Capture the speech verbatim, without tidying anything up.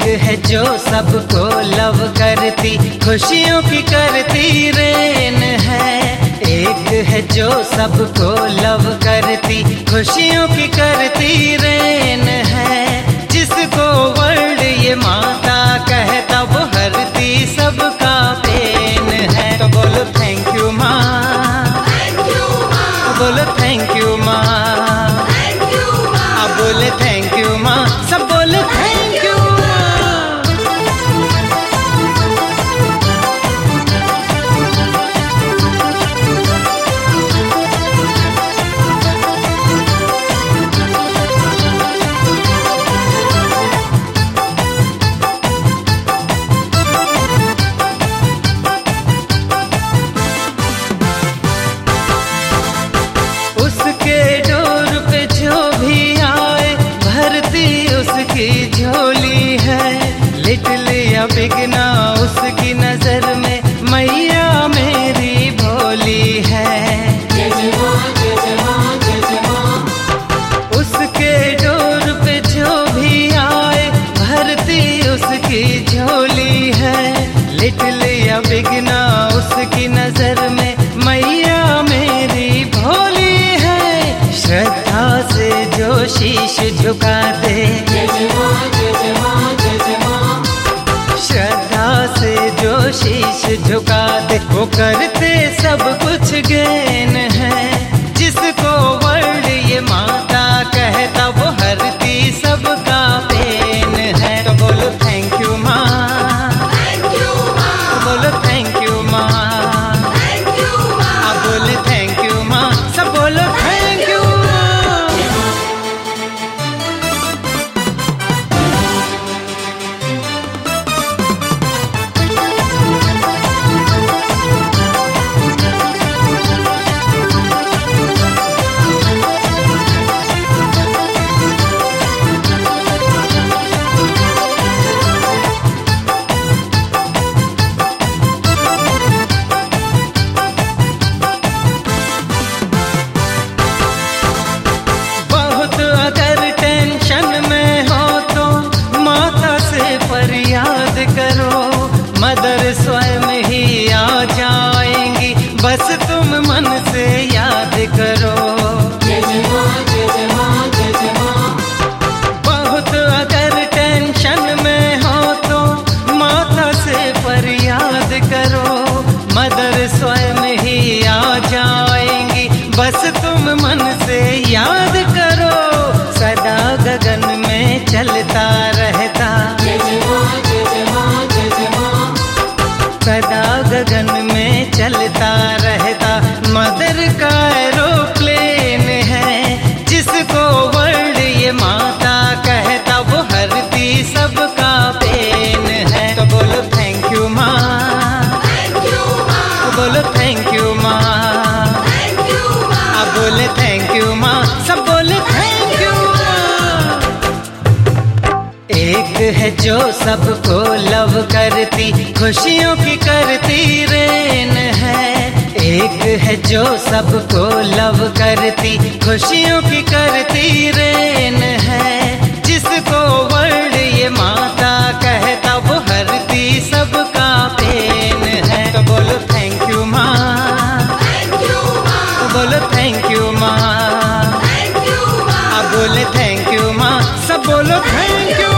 है जो सबको लव करती, खुशियों की करती रेन है। एक है जो सबको लव करती, खुशियों की करती रेन है। जिसको वर्ल्ड ये माता कहता, वो हरती सबका पेन है। तो बोलो थैंक यू माँ, बोलो थैंक यू माँ, अब बोले थैंक यू माँ, सब बोले थैंक यू माँ। उसके डोर पे जो भी आए, भरती उसकी झोली है। लिटिल या बिगना उसकी नजर में मैया मेरी भोली है। उसके डोर पे जो भी आए, भरती उसकी झोली है। लिटिल या बिगना उसकी नजर में मैया मेरी भोली है। श्रद्धा से जो शीश झुका दे, श्रद्धा से जो शीश झुका दे, वो करते सब कुछ गेन है। जिसको वर्ल्ड ये माता कहता, वो हरती सबका पेन है। तो बोलो थैंक यू माँ, बोलो थैंक यू माँ, अब बोले थैंक यू माँ, सब बोलो थैंक यू माँ। याद करो, मदर स्वयं ही आ जाएंगी, बस तुम मन से याद करो। बहुत अगर टेंशन में हो तो माता से फरियाद करो, मदर स्वयं ही आ जाएंगी, बस तुम मन से याद करो। सदा गगन में चलता रहता, सदा गगन में चलता रहता मदर का एरोप्लेन है। जिसको वर्ल्ड ये माता कहता, वो हरती सबका पेन है। तो बोलो थैंक यू माँ, बोलो थैंक यू माँ, अब बोले थैंक यू माँ, सब बोले थैंक यू माँ। एक है जो सबको लव करती, खुशियों की करती रेन है। एक है जो सबको लव करती, खुशियों की करती रेन है। जिसको वर्ल्ड ये माता कहता, वो हरती सबका पेन है। तो बोलो थैंक यू माँ, बोलो थैंक यू माँ, अब बोले थैंक यू माँ, सब बोलो थैंक यू।